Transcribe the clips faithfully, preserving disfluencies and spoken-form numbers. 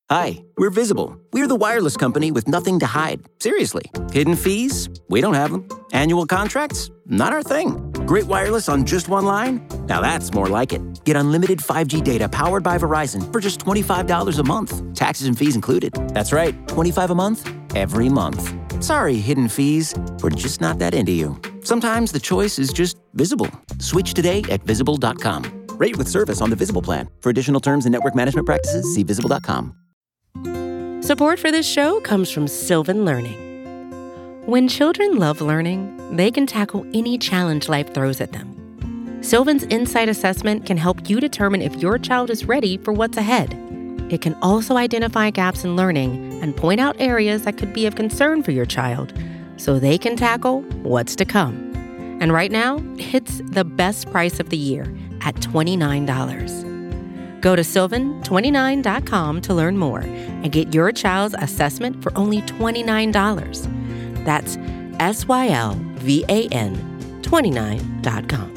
Hi, we're Visible. We're the wireless company with nothing to hide. Seriously. Hidden fees? We don't have them. Annual contracts? Not our thing. Great wireless on just one line? Now that's more like it. Get unlimited five G data powered by Verizon for just twenty-five dollars a month. Taxes and fees included. That's right, twenty-five dollars a month, every month. Sorry, hidden fees. We're just not that into you. Sometimes the choice is just Visible. Switch today at visible dot com. Rate with service on the Visible plan. For additional terms and network management practices, see visible dot com. Support for this show comes from Sylvan Learning. When children love learning, they can tackle any challenge life throws at them. Sylvan's Insight Assessment can help you determine if your child is ready for what's ahead. It can also identify gaps in learning and point out areas that could be of concern for your child so they can tackle what's to come. And right now, it's the best price of the year at twenty-nine dollars. Go to sylvan twenty-nine dot com to learn more and get your child's assessment for only twenty-nine dollars. That's S Y L V A N twenty-nine dot com.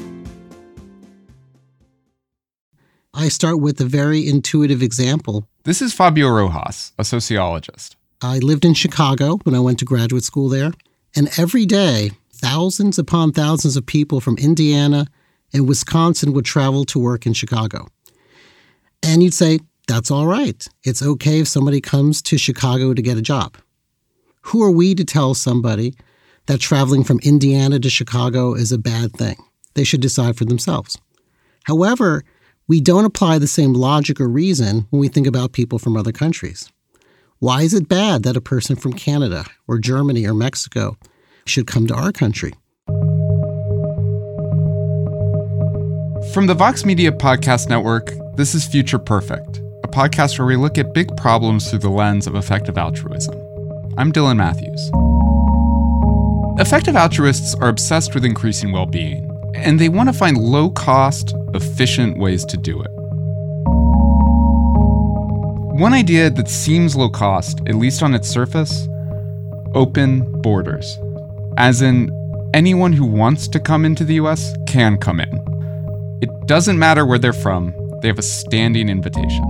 I start with a very intuitive example. This is Fabio Rojas, a sociologist. I lived in Chicago when I went to graduate school there, and every day, thousands upon thousands of people from Indiana and Wisconsin would travel to work in Chicago. And you'd say, that's all right. It's okay if somebody comes to Chicago to get a job. Who are we to tell somebody that traveling from Indiana to Chicago is a bad thing? They should decide for themselves. However, we don't apply the same logic or reason when we think about people from other countries. Why is it bad that a person from Canada or Germany or Mexico should come to our country? From the Vox Media Podcast Network, this is Future Perfect, a podcast where we look at big problems through the lens of effective altruism. I'm Dylan Matthews. Effective altruists are obsessed with increasing well-being, and they want to find low-cost, efficient ways to do it. One idea that seems low-cost, at least on its surface, open borders. As in, anyone who wants to come into the U S can come in. It doesn't matter where they're from, they have a standing invitation.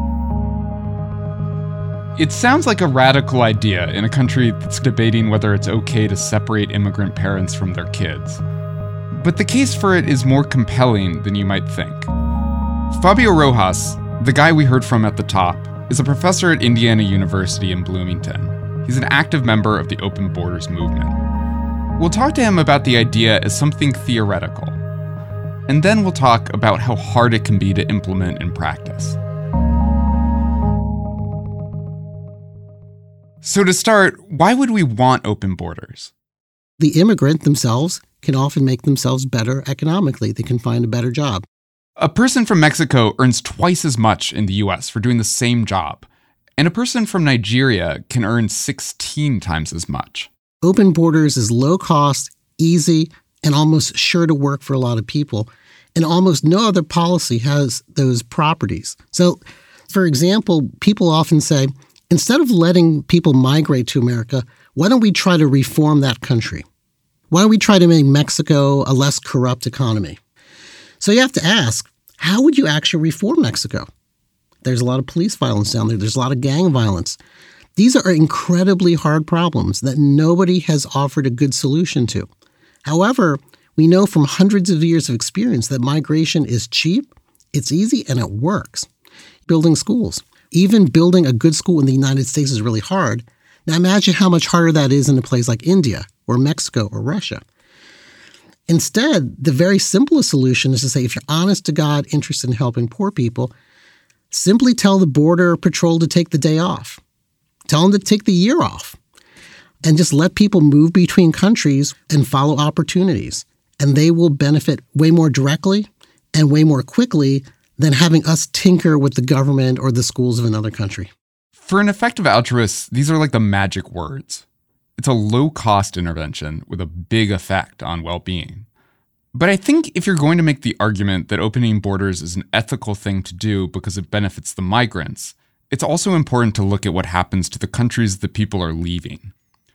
It sounds like a radical idea in a country that's debating whether it's okay to separate immigrant parents from their kids. But the case for it is more compelling than you might think. Fabio Rojas, the guy we heard from at the top, is a professor at Indiana University in Bloomington. He's an active member of the Open Borders movement. We'll talk to him about the idea as something theoretical. And then we'll talk about how hard it can be to implement in practice. So to start, why would we want open borders? The immigrant themselves can often make themselves better economically. They can find a better job. A person from Mexico earns twice as much in the U S for doing the same job, and a person from Nigeria can earn sixteen times as much. Open borders is low cost, easy, and almost sure to work for a lot of people, and almost no other policy has those properties. So, for example, people often say, instead of letting people migrate to America, why don't we try to reform that country? Why don't we try to make Mexico a less corrupt economy? So you have to ask, how would you actually reform Mexico? There's a lot of police violence down there. There's a lot of gang violence. These are incredibly hard problems that nobody has offered a good solution to. However, we know from hundreds of years of experience that migration is cheap, it's easy, and it works. Building schools. Even building a good school in the United States is really hard. Now imagine how much harder that is in a place like India or Mexico or Russia. Instead, the very simplest solution is to say, if you're honest to God interested in helping poor people, simply tell the Border Patrol to take the day off. Tell them to take the year off. And just let people move between countries and follow opportunities. And they will benefit way more directly and way more quickly than having us tinker with the government or the schools of another country. For an effective altruist, these are like the magic words. It's a low-cost intervention with a big effect on well-being. But I think if you're going to make the argument that opening borders is an ethical thing to do because it benefits the migrants, it's also important to look at what happens to the countries that people are leaving.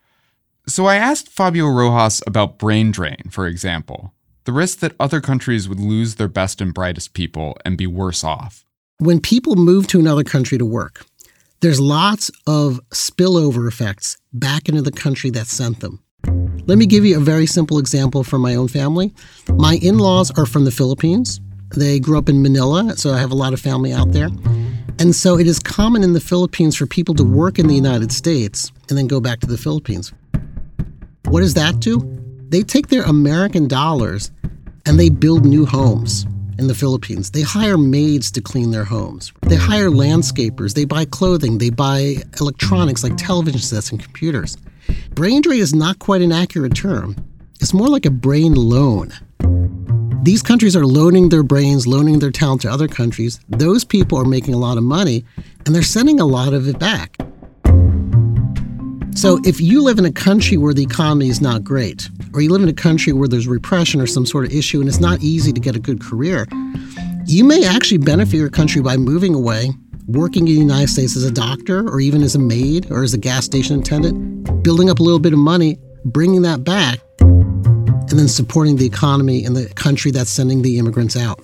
So I asked Fabio Rojas about brain drain, for example, the risk that other countries would lose their best and brightest people and be worse off. When people move to another country to work, there's lots of spillover effects back into the country that sent them. Let me give you a very simple example from my own family. My in-laws are from the Philippines. They grew up in Manila, so I have a lot of family out there. And so it is common in the Philippines for people to work in the United States and then go back to the Philippines. What does that do? They take their American dollars and they build new homes in the Philippines. They hire maids to clean their homes. They hire landscapers. They buy clothing. They buy electronics like television sets and computers. Brain drain is not quite an accurate term. It's more like a brain loan. These countries are loaning their brains, loaning their talent to other countries. Those people are making a lot of money, and they're sending a lot of it back. So if you live in a country where the economy is not great, or you live in a country where there's repression or some sort of issue and it's not easy to get a good career, you may actually benefit your country by moving away, working in the United States as a doctor or even as a maid or as a gas station attendant, building up a little bit of money, bringing that back, and then supporting the economy in the country that's sending the immigrants out.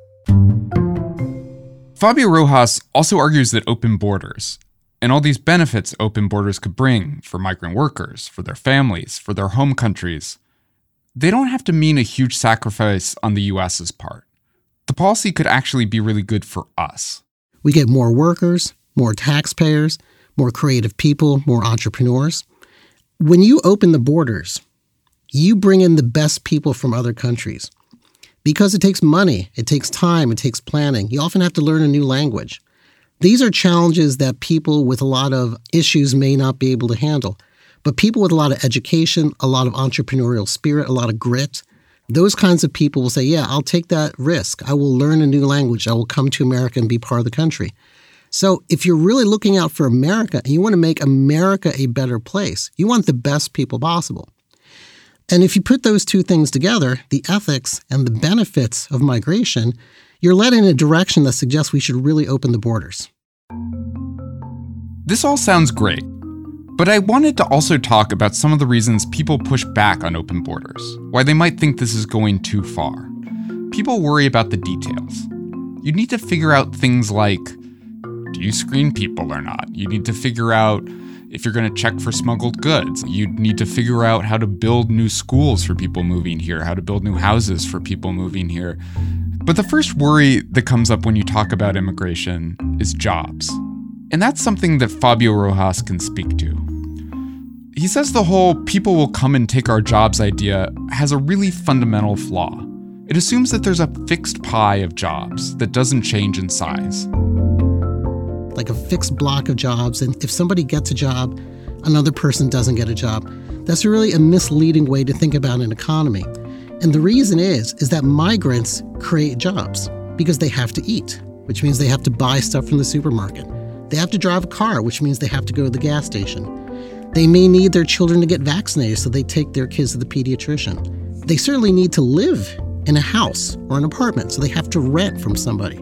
Fabio Rojas also argues that open borders and all these benefits open borders could bring for migrant workers, for their families, for their home countries, they don't have to mean a huge sacrifice on the U S's part. The policy could actually be really good for us. We get more workers, more taxpayers, more creative people, more entrepreneurs. When you open the borders, you bring in the best people from other countries. Because it takes money, it takes time, it takes planning. You often have to learn a new language. These are challenges that people with a lot of issues may not be able to handle. But people with a lot of education, a lot of entrepreneurial spirit, a lot of grit, those kinds of people will say, yeah, I'll take that risk. I will learn a new language. I will come to America and be part of the country. So if you're really looking out for America and you want to make America a better place, you want the best people possible. And if you put those two things together, the ethics and the benefits of migration, you're led in a direction that suggests we should really open the borders. This all sounds great, but I wanted to also talk about some of the reasons people push back on open borders, why they might think this is going too far. People worry about the details. You need to figure out things like, do you screen people or not? You need to figure out if you're going to check for smuggled goods. You need to figure out how to build new schools for people moving here, how to build new houses for people moving here. But the first worry that comes up when you talk about immigration is jobs. And that's something that Fabio Rojas can speak to. He says the whole people will come and take our jobs idea has a really fundamental flaw. It assumes that there's a fixed pie of jobs that doesn't change in size. Like a fixed block of jobs, and if somebody gets a job, another person doesn't get a job. That's really a misleading way to think about an economy. And the reason is, is that migrants create jobs because they have to eat, which means they have to buy stuff from the supermarket. They have to drive a car, which means they have to go to the gas station. They may need their children to get vaccinated, so they take their kids to the pediatrician. They certainly need to live in a house or an apartment, so they have to rent from somebody.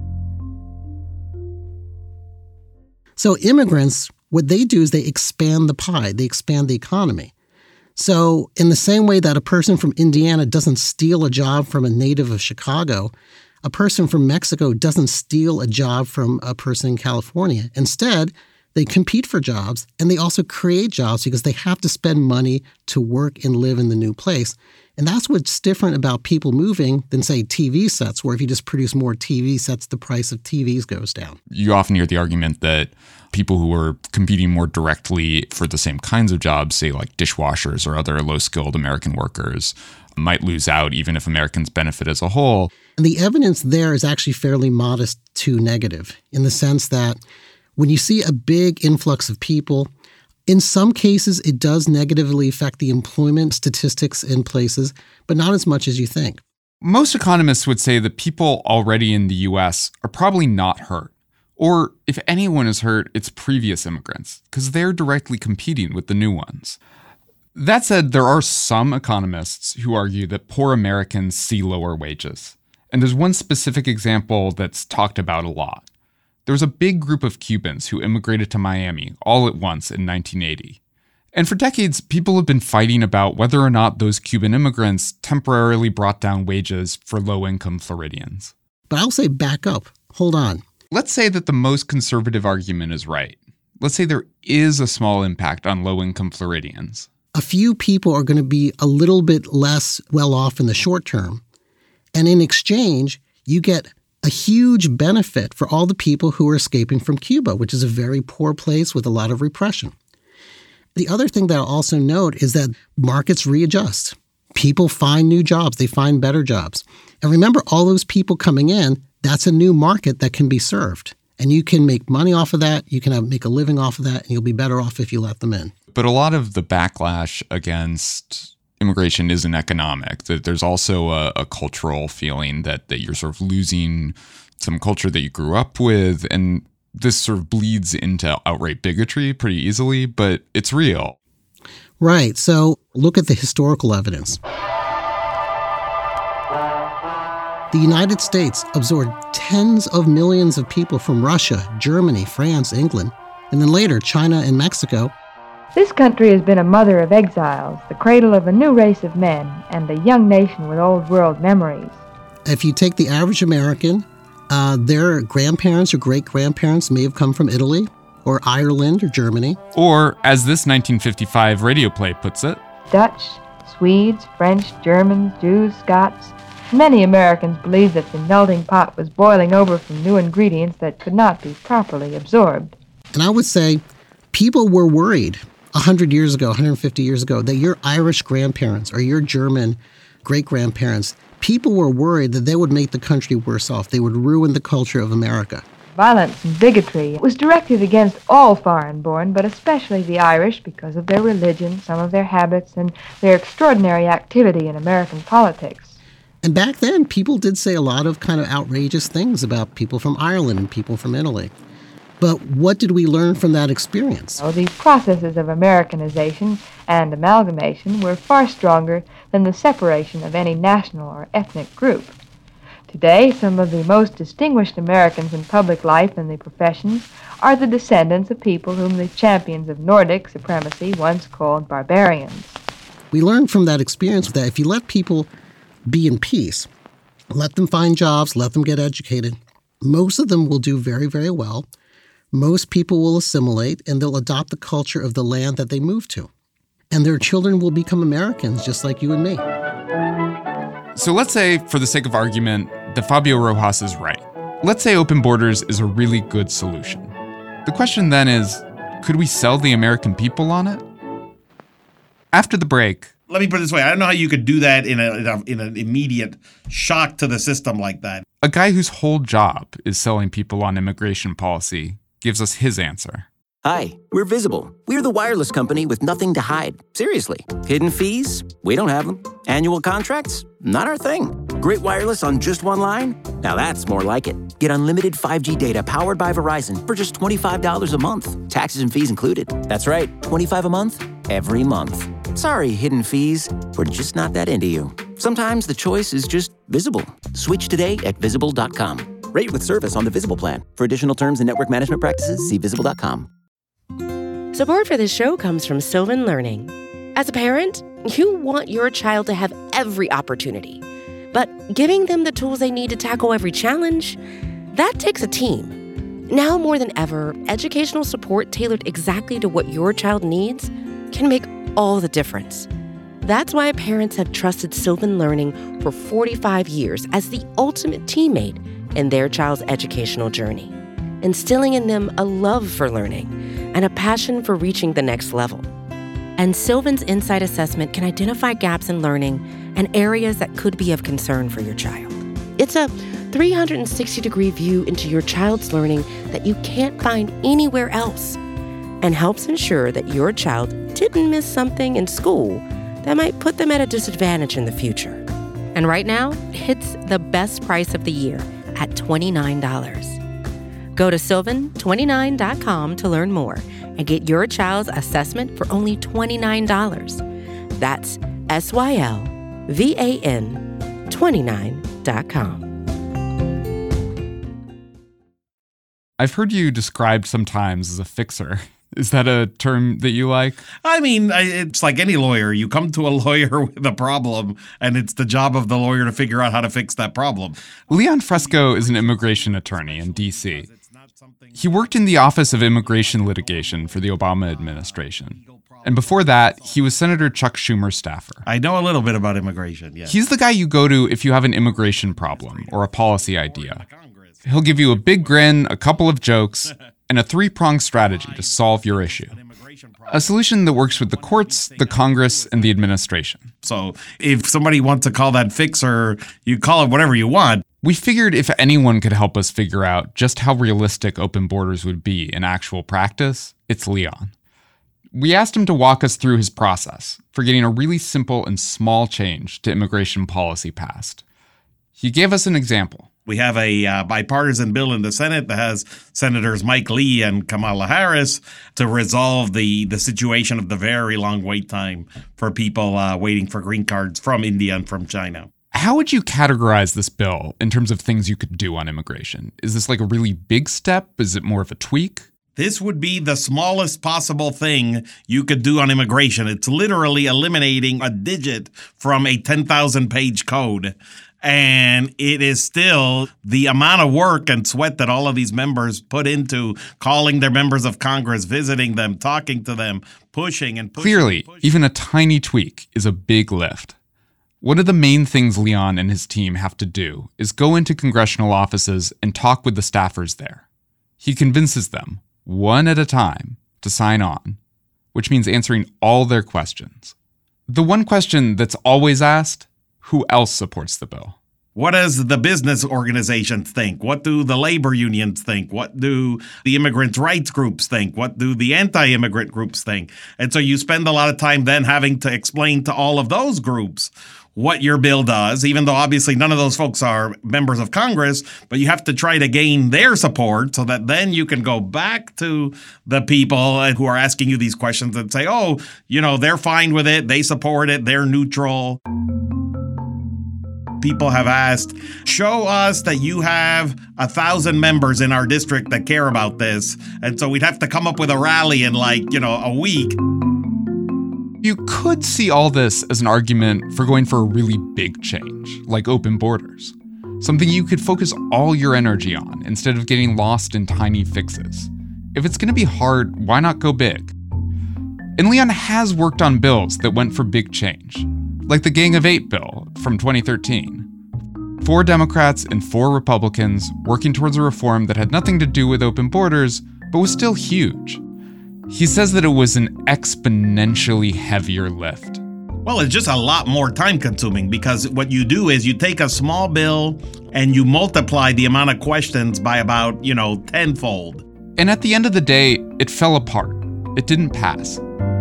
So immigrants, what they do is they expand the pie, they expand the economy. So in the same way that a person from Indiana doesn't steal a job from a native of Chicago, a person from Mexico doesn't steal a job from a person in California. Instead, they compete for jobs, and they also create jobs because they have to spend money to work and live in the new place. And that's what's different about people moving than, say, T V sets, where if you just produce more T V sets, the price of T Vs goes down. You often hear the argument that people who are competing more directly for the same kinds of jobs, say like dishwashers or other low-skilled American workers, might lose out even if Americans benefit as a whole. And the evidence there is actually fairly modest to negative, in the sense that when you see a big influx of people, in some cases, it does negatively affect the employment statistics in places, but not as much as you think. Most economists would say that people already in the U S are probably not hurt. Or if anyone is hurt, it's previous immigrants, because they're directly competing with the new ones. That said, there are some economists who argue that poor Americans see lower wages. And there's one specific example that's talked about a lot. There was a big group of Cubans who immigrated to Miami all at once in nineteen eighty. And for decades, people have been fighting about whether or not those Cuban immigrants temporarily brought down wages for low-income Floridians. But I'll say back up. Hold on. Let's say that the most conservative argument is right, let's say there is a small impact on low-income Floridians. A few people are going to be a little bit less well off in the short term. And in exchange, you get a huge benefit for all the people who are escaping from Cuba, which is a very poor place with a lot of repression. The other thing that I'll also note is that markets readjust. People find new jobs. They find better jobs. And remember, all those people coming in, that's a new market that can be served. And you can make money off of that. You can have, make a living off of that, and you'll be better off if you let them in. But a lot of the backlash against immigration isn't economic. There's also a, a cultural feeling that, that you're sort of losing some culture that you grew up with. And this sort of bleeds into outright bigotry pretty easily, but it's real. Right. So look at the historical evidence. The United States absorbed tens of millions of people from Russia, Germany, France, England, and then later China and Mexico. This country has been a mother of exiles, the cradle of a new race of men, and a young nation with old world memories. If you take the average American, uh, their grandparents or great-grandparents may have come from Italy or Ireland or Germany. Or, as this nineteen fifty-five radio play puts it, Dutch, Swedes, French, Germans, Jews, Scots. Many Americans believed that the melting pot was boiling over from new ingredients that could not be properly absorbed. And I would say people were worried one hundred years ago, one hundred fifty years ago, that your Irish grandparents or your German great-grandparents, people were worried that they would make the country worse off. They would ruin the culture of America. Violence and bigotry was directed against all foreign-born, but especially the Irish because of their religion, some of their habits, and their extraordinary activity in American politics. And back then, people did say a lot of kind of outrageous things about people from Ireland and people from Italy. But what did we learn from that experience? Oh, these processes of Americanization and amalgamation were far stronger than the separation of any national or ethnic group. Today, some of the most distinguished Americans in public life and the professions are the descendants of people whom the champions of Nordic supremacy once called barbarians. We learned from that experience that if you let people be in peace, let them find jobs, let them get educated, most of them will do very, very well. Most people will assimilate, and they'll adopt the culture of the land that they move to. And their children will become Americans just like you and me. So let's say, for the sake of argument, that Fabio Rojas is right. Let's say open borders is a really good solution. The question then is, could we sell the American people on it? After the break... Let me put it this way. I don't know how you could do that in, a, in, a, in an immediate shock to the system like that. A guy whose whole job is selling people on immigration policy gives us his answer. Hi, we're Visible. We're the wireless company with nothing to hide. Seriously. Hidden fees? We don't have them. Annual contracts? Not our thing. Great wireless on just one line? Now that's more like it. Get unlimited five G data powered by Verizon for just twenty-five dollars a month. Taxes and fees included. That's right, twenty-five dollars a month, every month. Sorry, hidden fees. We're just not that into you. Sometimes the choice is just Visible. Switch today at visible dot com. Rate with service on the Visible plan. For additional terms and network management practices, see visible dot com. Support for this show comes from Sylvan Learning. As a parent, you want your child to have every opportunity. But giving them the tools they need to tackle every challenge, that takes a team. Now more than ever, educational support tailored exactly to what your child needs can make all the difference. That's why parents have trusted Sylvan Learning for forty-five years as the ultimate teammate in their child's educational journey, instilling in them a love for learning and a passion for reaching the next level. And Sylvan's Insight Assessment can identify gaps in learning and areas that could be of concern for your child. It's a three hundred sixty degree view into your child's learning that you can't find anywhere else, and helps ensure that your child didn't miss something in school that might put them at a disadvantage in the future. And right now, it's the best price of the year at twenty-nine dollars. Go to sylvan twenty-nine dot com to learn more and get your child's assessment for only twenty-nine dollars. That's S Y L V A N twenty-nine dot com. I've heard you described sometimes as a fixer. Is that a term that you like? I mean, it's like any lawyer. You come to a lawyer with a problem, and it's the job of the lawyer to figure out how to fix that problem. Leon Fresco is an immigration attorney in D C He worked in the Office of Immigration Litigation for the Obama administration. And before that, he was Senator Chuck Schumer's staffer. I know a little bit about immigration, yeah. He's the guy you go to if you have an immigration problem or a policy idea. He'll give you a big grin, a couple of jokes, and a three-pronged strategy to solve your issue. A solution that works with the courts, the Congress, and the administration. So if somebody wants to call that fixer, you call it whatever you want. We figured if anyone could help us figure out just how realistic open borders would be in actual practice, it's Leon. We asked him to walk us through his process for getting a really simple and small change to immigration policy passed. He gave us an example. We have a uh, bipartisan bill in the Senate that has Senators Mike Lee and Kamala Harris to resolve the, the situation of the very long wait time for people uh, waiting for green cards from India and from China. How would you categorize this bill in terms of things you could do on immigration? Is this like a really big step? Is it more of a tweak? This would be the smallest possible thing you could do on immigration. It's literally eliminating a digit from a ten thousand page code. And it is still the amount of work and sweat that all of these members put into calling their members of Congress, visiting them, talking to them, pushing and pushing. Clearly, and pushing. Even a tiny tweak is a big lift. One of the main things Leon and his team have to do is go into congressional offices and talk with the staffers there. He convinces them, one at a time, to sign on, which means answering all their questions. The one question that's always asked, who else supports the bill? What does the business organizations think? What do the labor unions think? What do the immigrant rights groups think? What do the anti-immigrant groups think? And so you spend a lot of time then having to explain to all of those groups what your bill does, even though obviously none of those folks are members of Congress, but you have to try to gain their support so that then you can go back to the people who are asking you these questions and say, oh, you know, they're fine with it, they support it, they're neutral. People have asked, show us that you have a thousand members in our district that care about this. And so we'd have to come up with a rally in like, you know, a week. You could see all this as an argument for going for a really big change, like open borders. Something you could focus all your energy on instead of getting lost in tiny fixes. If it's going to be hard, why not go big? And Leon has worked on bills that went for big change, like the Gang of Eight bill from twenty thirteen. Four Democrats and four Republicans working towards a reform that had nothing to do with open borders, but was still huge. He says that it was an exponentially heavier lift. Well, it's just a lot more time consuming because what you do is you take a small bill and you multiply the amount of questions by about, you know, tenfold. And at the end of the day, it fell apart. It didn't pass.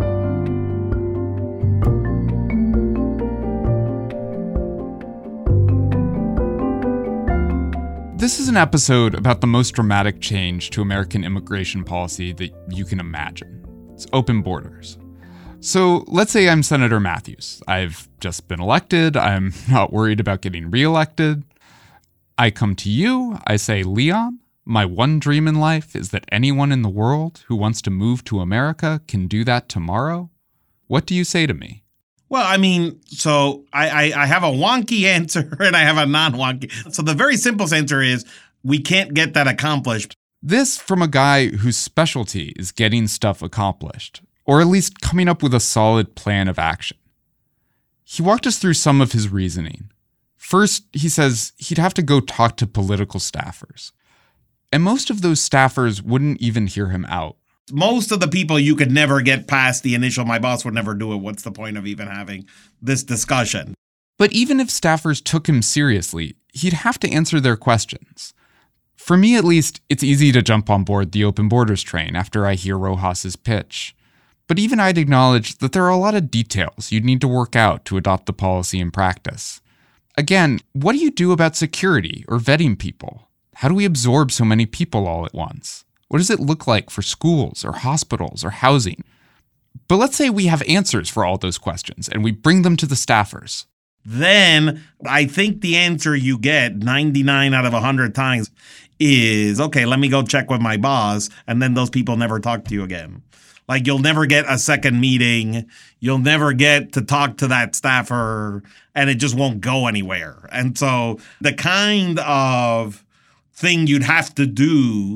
This is an episode about the most dramatic change to American immigration policy that you can imagine. It's open borders. So let's say I'm Senator Matthews. I've just been elected. I'm not worried about getting reelected. I come to you. I say, Leon, my one dream in life is that anyone in the world who wants to move to America can do that tomorrow. What do you say to me? Well, I mean, so I, I, I have a wonky answer and I have a non-wonky. So the very simplest answer is we can't get that accomplished. This from a guy whose specialty is getting stuff accomplished, or at least coming up with a solid plan of action. He walked us through some of his reasoning. First, he says he'd have to go talk to political staffers. And most of those staffers wouldn't even hear him out. Most of the people you could never get past the initial, my boss would never do it. What's the point of even having this discussion? But even if staffers took him seriously, he'd have to answer their questions. For me, at least, it's easy to jump on board the open borders train after I hear Rojas's pitch. But even I'd acknowledge that there are a lot of details you'd need to work out to adopt the policy in practice. Again, what do you do about security or vetting people? How do we absorb so many people all at once? What does it look like for schools or hospitals or housing? But let's say we have answers for all those questions and we bring them to the staffers. Then I think the answer you get ninety-nine out of one hundred times is, okay, let me go check with my boss. And then those people never talk to you again. Like you'll never get a second meeting. You'll never get to talk to that staffer and it just won't go anywhere. And so the kind of thing you'd have to do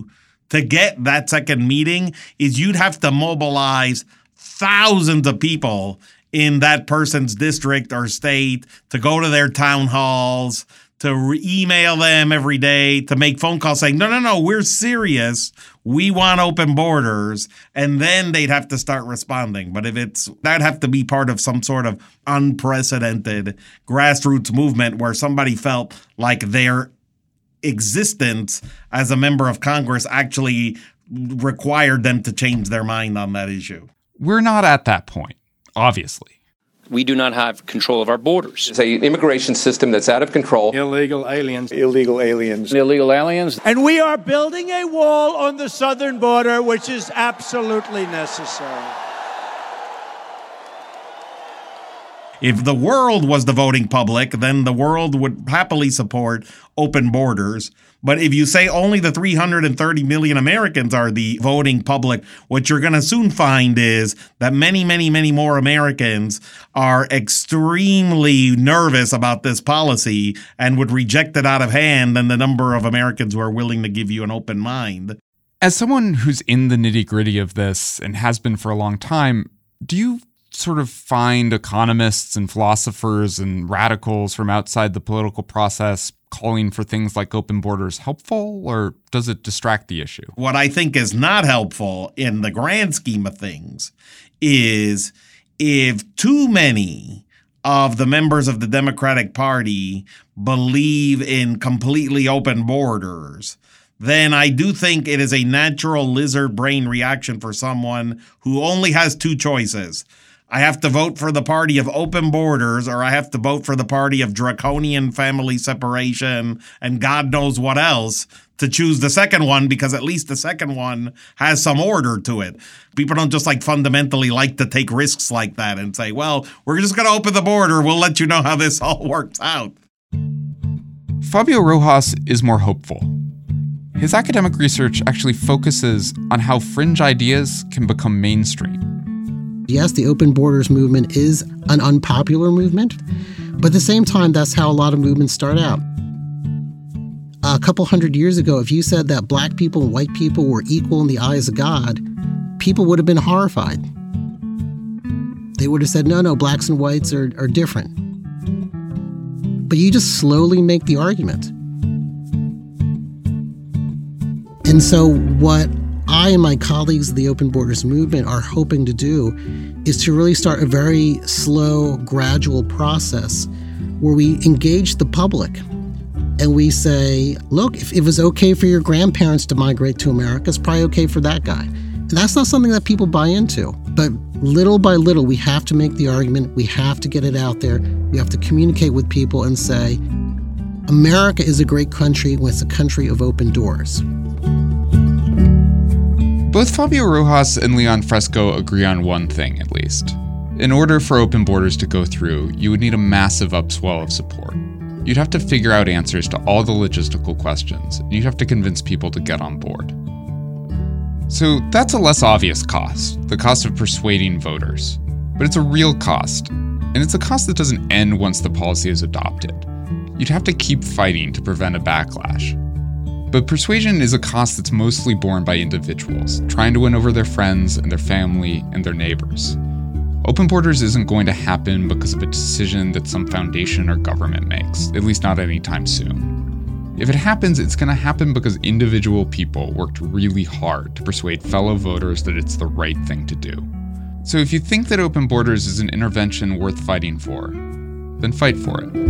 to get that second meeting is you'd have to mobilize thousands of people in that person's district or state to go to their town halls, to re- email them every day, to make phone calls saying, no, no, no, we're serious. We want open borders. And then they'd have to start responding. But if it's, that'd have to be part of some sort of unprecedented grassroots movement where somebody felt like their existence as a member of Congress actually required them to change their mind on that issue. We're not at that point, obviously. We do not have control of our borders. It's an immigration system that's out of control. Illegal aliens. Illegal aliens. Illegal aliens. And we are building a wall on the southern border, which is absolutely necessary. If the world was the voting public, then the world would happily support open borders. But if you say only the three hundred thirty million Americans are the voting public, what you're going to soon find is that many, many, many more Americans are extremely nervous about this policy and would reject it out of hand than the number of Americans who are willing to give you an open mind. As someone who's in the nitty-gritty of this and has been for a long time, do you sort of find economists and philosophers and radicals from outside the political process calling for things like open borders helpful, or does it distract the issue? What I think is not helpful in the grand scheme of things is if too many of the members of the Democratic Party believe in completely open borders, then I do think it is a natural lizard brain reaction for someone who only has two choices. I have to vote for the party of open borders, or I have to vote for the party of draconian family separation and God knows what else, to choose the second one, because at least the second one has some order to it. People don't just like fundamentally like to take risks like that and say, well, we're just going to open the border. We'll let you know how this all works out. Fabio Rojas is more hopeful. His academic research actually focuses on how fringe ideas can become mainstream. Yes, the open borders movement is an unpopular movement, but at the same time, that's how a lot of movements start out. A couple hundred years ago, if you said that black people and white people were equal in the eyes of God, people would have been horrified. They would have said, no, no, blacks and whites are, are different. But you just slowly make the argument. And so what I and my colleagues of the Open Borders movement are hoping to do is to really start a very slow, gradual process where we engage the public and we say, look, if it was okay for your grandparents to migrate to America, it's probably okay for that guy. And that's not something that people buy into. But little by little, we have to make the argument. We have to get it out there. We have to communicate with people and say, America is a great country when it's a country of open doors. Both Fabio Rojas and Leon Fresco agree on one thing, at least. In order for open borders to go through, you would need a massive upswell of support. You'd have to figure out answers to all the logistical questions, and you'd have to convince people to get on board. So that's a less obvious cost, the cost of persuading voters. But it's a real cost, and it's a cost that doesn't end once the policy is adopted. You'd have to keep fighting to prevent a backlash. But persuasion is a cost that's mostly borne by individuals, trying to win over their friends and their family and their neighbors. Open borders isn't going to happen because of a decision that some foundation or government makes, at least not anytime soon. If it happens, it's going to happen because individual people worked really hard to persuade fellow voters that it's the right thing to do. So if you think that open borders is an intervention worth fighting for, then fight for it.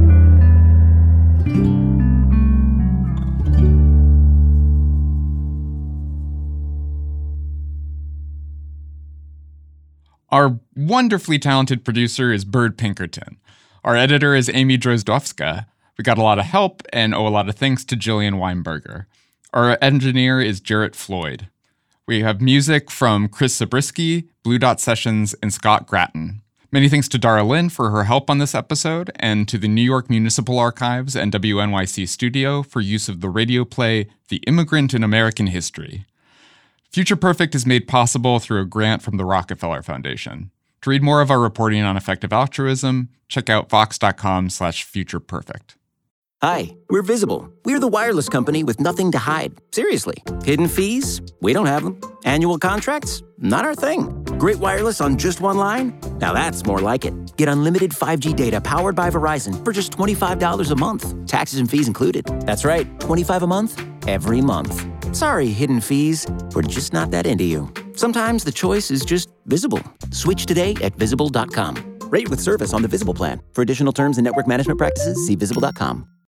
Our wonderfully talented producer is Bird Pinkerton. Our editor is Amy Drozdowska. We got a lot of help and owe a lot of thanks to Jillian Weinberger. Our engineer is Jarrett Floyd. We have music from Chris Zabriskie, Blue Dot Sessions, and Scott Gratton. Many thanks to Dara Lynn for her help on this episode, and to the New York Municipal Archives and W N Y C Studio for use of the radio play The Immigrant in American History. Future Perfect is made possible through a grant from the Rockefeller Foundation. To read more of our reporting on effective altruism, check out vox dot com slash future perfect. Hi, we're Visible. We're the wireless company with nothing to hide. Seriously. Hidden fees? We don't have them. Annual contracts? Not our thing. Great wireless on just one line? Now that's more like it. Get unlimited five G data powered by Verizon for just twenty-five dollars a month. Taxes and fees included. That's right, twenty-five dollars a month, every month. Sorry, hidden fees. We're just not that into you. Sometimes the choice is just Visible. Switch today at visible dot com. Rate with service on the Visible plan. For additional terms and network management practices, see visible dot com.